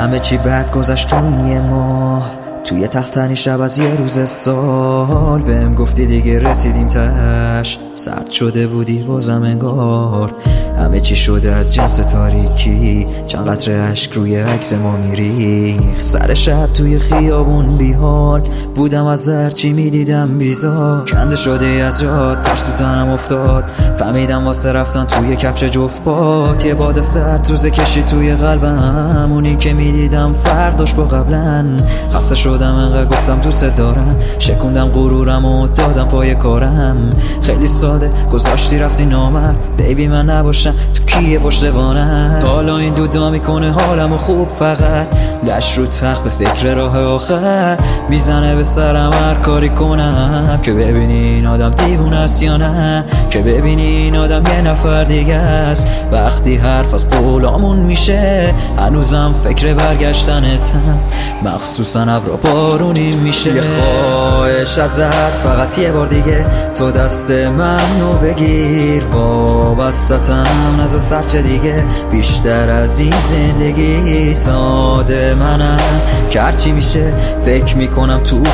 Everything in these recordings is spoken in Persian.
همه چی بد گذشت تو این یه ماه، توی تختنی شب از یه روز سال. بهم گفتی دیگه رسیدیم تش، سرد شده بودی بازم انگار. همه چی شده از جنس تاریکی، چند قطره اشک روی عکس ما میریخ. سر شب توی خیابون بیحال بودم، از هرچی میدیدم بیزار. کنده شده از جات، ترس تو تنم افتاد، فهمیدم واسه رفتن توی کفش جفت پات. یه باد سرد روزه کشی توی قلبم، اونی که میدیدم فرداش با قبلا. خسته شدم انقدر گفتم دوست دارم، شکوندم غرورم و دادم پای کارم. خیلی ساده گذاشتی رفتی نامرد، بیبی من نباشم تو کیه پشتوانم. حالا این دودا میکنه حالمو خوب، فقط دشت رو تخت به فکر راه آخر. میزنه به سرم هر کاری کنم که ببینی این آدم دیوونه است یا نه، که ببینی این آدم یه نفر دیگه است. وقتی حرف از قولامون میشه هنوزم فکر برگشتنتم، مخصوصا ابرا بارونی میشه. یه خواهش ازت فقط یه بار دیگه، تو دست منو بگیر، وابستم نذار سرچه دیگه بیشتر از این زندگی. ساده منم که هرچی میشه فکر میکنم تو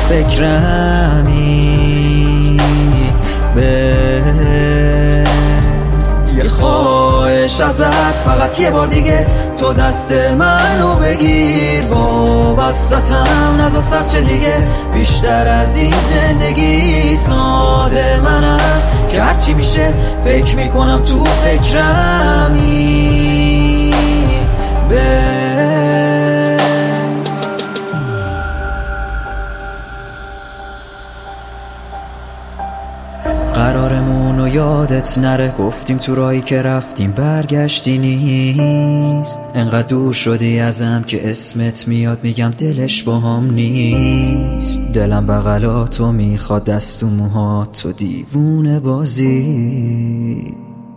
فکرمی یه خواهش ازت فقط یه بار دیگه، تو دست منو بگیر، وابستم نذار سرچه دیگه بیشتر از این زندگی. ساده منم که هرچی میشه فکر میکنم تو فکرمی قرارمون و یادت نره، گفتیم تو راهی که رفتیم برگشتی نیست. انقدر دور شدی ازم که اسمت میاد میگم دلش با هم نیست. دلم بغلاتو میخواد، دست و موهات تو دیوونه بازی.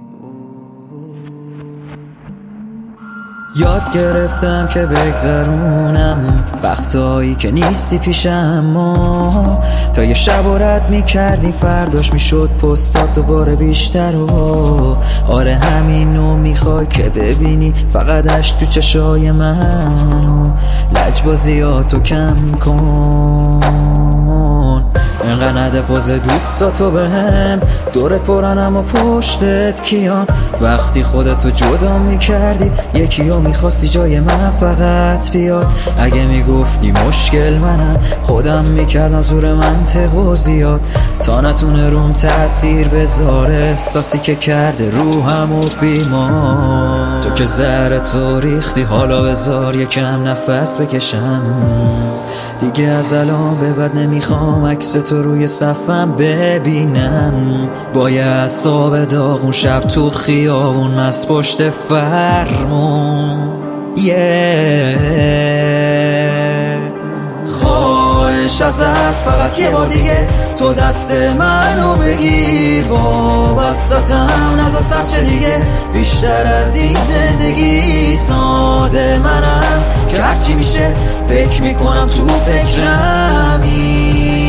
یاد گرفتم که بگذرونم وقتایی که نیستی پیشم، ما تا یه شب و رد میکردی فرداش میشد پستات دوباره بیشتر. و آره همینو میخوای که ببینی فقط عشق تو چشای من، و لجبازیاتو کم کن. انقدر نده پوز دوستاتو بهم، دورت پرنم و پشتت کیان. وقتی خودتو جدا میکردی یکیو میخواستی جای من فقط بیاد. اگه میگفتی مشکل منم خودم میکردم زور منطق و زیاد، تا نتونه روم تأثیر بذاره احساسی که کرده روحم و بیمار. تو که زهرتو ریختی، حالا بذار یکم نفس بکشم دیگه. از الان به بعد نمیخوام عکس تو روی صفم ببینم، با یه اعصاب داغون شب تو خیابون مست پشت فرمون. خواهش ازت فقط یه بار دیگه، تو دست منو بگیر، وابستم نذار سرچه دیگه بیشتر از این زندگی. ساده منم که هرچی میشه فکر میکنم تو فکرمی